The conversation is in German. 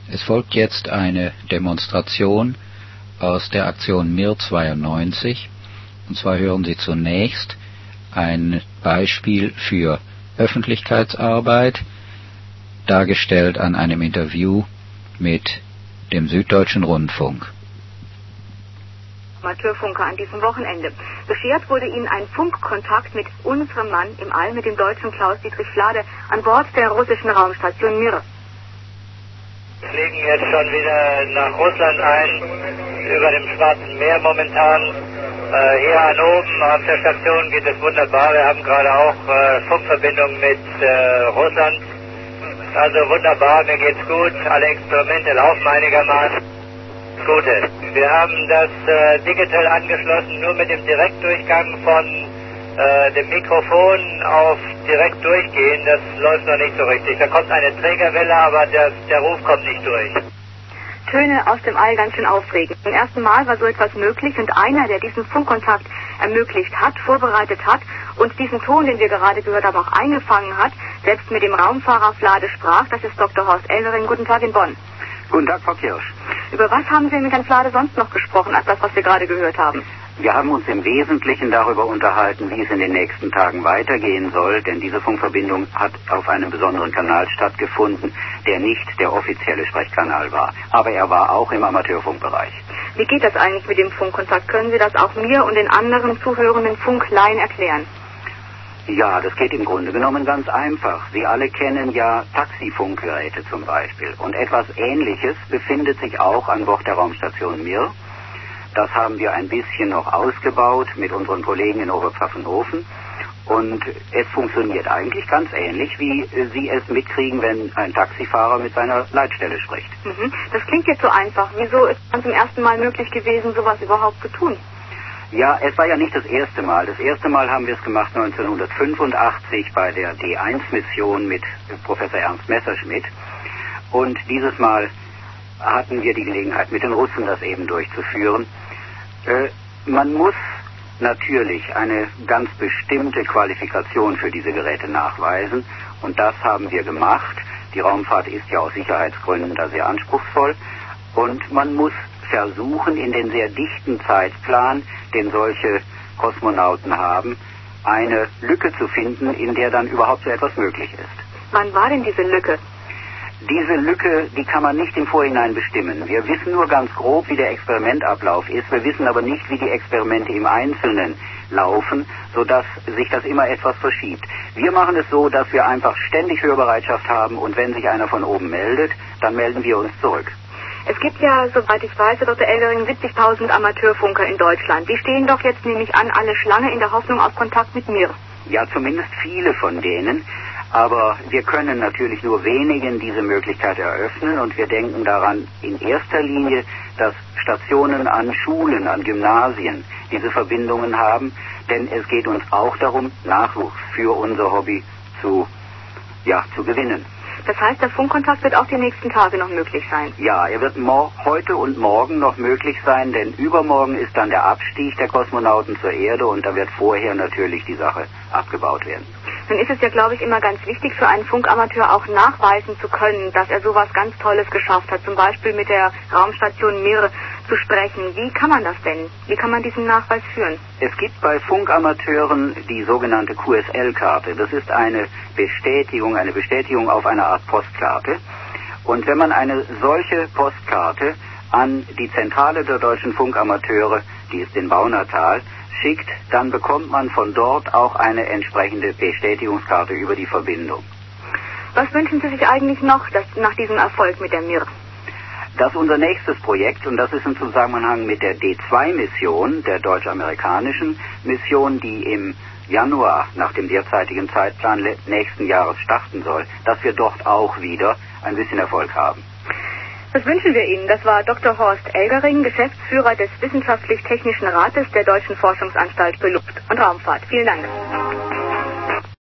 Es folgt jetzt eine Demonstration aus der Aktion Mir 92. Und zwar hören Sie zunächst ein Beispiel für Öffentlichkeitsarbeit, dargestellt an einem Interview mit dem Süddeutschen Rundfunk. Amateurfunker an diesem Wochenende. Beschert wurde Ihnen ein Funkkontakt mit unserem Mann im All, mit dem deutschen Klaus-Dietrich Flade, an Bord der russischen Raumstation Mir. Wir fliegen jetzt schon wieder nach Russland ein, über dem Schwarzen Meer momentan. Hier an oben auf der Station geht es wunderbar. Wir haben gerade auch Funkverbindung mit Russland. Also wunderbar, mir geht's gut. Alle Experimente laufen einigermaßen. Gute. Wir haben das digital angeschlossen, nur mit dem Direktdurchgang von dem Mikrofon auf direkt durchgehen. Das läuft noch nicht so richtig. Da kommt eine Trägerwelle, aber der Ruf kommt nicht durch. Töne aus dem All ganz schön aufregend. Zum ersten Mal war so etwas möglich und einer, der diesen Funkkontakt ermöglicht hat, vorbereitet hat und diesen Ton, den wir gerade gehört haben, auch eingefangen hat, selbst mit dem Raumfahrer Flade sprach, das ist Dr. Horst Elgering. Guten Tag in Bonn. Guten Tag, Frau Kirsch. Über was haben Sie mit Herrn Flade sonst noch gesprochen, als das, was wir gerade gehört haben? Wir haben uns im Wesentlichen darüber unterhalten, wie es in den nächsten Tagen weitergehen soll, denn diese Funkverbindung hat auf einem besonderen Kanal stattgefunden, der nicht der offizielle Sprechkanal war. Aber er war auch im Amateurfunkbereich. Wie geht das eigentlich mit dem Funkkontakt? Können Sie das auch mir und den anderen zuhörenden Funkleien erklären? Ja, das geht im Grunde genommen ganz einfach. Sie alle kennen ja Taxifunkgeräte zum Beispiel. Und etwas Ähnliches befindet sich auch an Bord der Raumstation Mir. Das haben wir ein bisschen noch ausgebaut mit unseren Kollegen in Oberpfaffenhofen. Und es funktioniert eigentlich ganz ähnlich, wie Sie es mitkriegen, wenn ein Taxifahrer mit seiner Leitstelle spricht. Das klingt jetzt so einfach. Wieso ist es zum ersten Mal möglich gewesen, sowas überhaupt zu tun? Ja, es war ja nicht das erste Mal. Das erste Mal haben wir es gemacht 1985 bei der D1-Mission mit Professor Ernst Messerschmidt. Und dieses Mal hatten wir die Gelegenheit, mit den Russen das eben durchzuführen. Man muss natürlich eine ganz bestimmte Qualifikation für diese Geräte nachweisen. Und das haben wir gemacht. Die Raumfahrt ist ja aus Sicherheitsgründen da sehr anspruchsvoll. Und man muss versuchen, in den sehr dichten Zeitplan, den solche Kosmonauten haben, eine Lücke zu finden, in der dann überhaupt so etwas möglich ist. Wann war denn diese Lücke? Diese Lücke, die kann man nicht im Vorhinein bestimmen. Wir wissen nur ganz grob, wie der Experimentablauf ist. Wir wissen aber nicht, wie die Experimente im Einzelnen laufen, sodass sich das immer etwas verschiebt. Wir machen es so, dass wir einfach ständig Hörbereitschaft haben und wenn sich einer von oben meldet, dann melden wir uns zurück. Es gibt ja, soweit ich weiß, Dr. Elgering, 70.000 Amateurfunker in Deutschland. Die stehen doch jetzt nämlich an alle Schlange in der Hoffnung auf Kontakt mit Mir. Ja, zumindest viele von denen. Aber wir können natürlich nur wenigen diese Möglichkeit eröffnen und wir denken daran in erster Linie, dass Stationen an Schulen, an Gymnasien diese Verbindungen haben, denn es geht uns auch darum, Nachwuchs für unser Hobby zu gewinnen. Das heißt, der Funkkontakt wird auch die nächsten Tage noch möglich sein? Ja, er wird heute und morgen noch möglich sein, denn übermorgen ist dann der Abstieg der Kosmonauten zur Erde und da wird vorher natürlich die Sache abgebaut werden. Nun ist es ja, glaube ich, immer ganz wichtig für einen Funkamateur auch nachweisen zu können, dass er sowas ganz Tolles geschafft hat, zum Beispiel mit der Raumstation Mir zu sprechen. Wie kann man das denn? Wie kann man diesen Nachweis führen? Es gibt bei Funkamateuren die sogenannte QSL-Karte. Das ist eine Bestätigung auf einer Art Postkarte. Und wenn man eine solche Postkarte an die Zentrale der deutschen Funkamateure, die ist in Baunatal, schickt, dann bekommt man von dort auch eine entsprechende Bestätigungskarte über die Verbindung. Was wünschen Sie sich eigentlich noch nach diesem Erfolg mit der Mir? Das ist unser nächstes Projekt und das ist im Zusammenhang mit der D2-Mission, der deutsch-amerikanischen Mission, die im Januar nach dem derzeitigen Zeitplan nächsten Jahres starten soll, dass wir dort auch wieder ein bisschen Erfolg haben. Das wünschen wir Ihnen. Das war Dr. Horst Elgering, Geschäftsführer des Wissenschaftlich-Technischen Rates der Deutschen Forschungsanstalt für Luft- und Raumfahrt. Vielen Dank.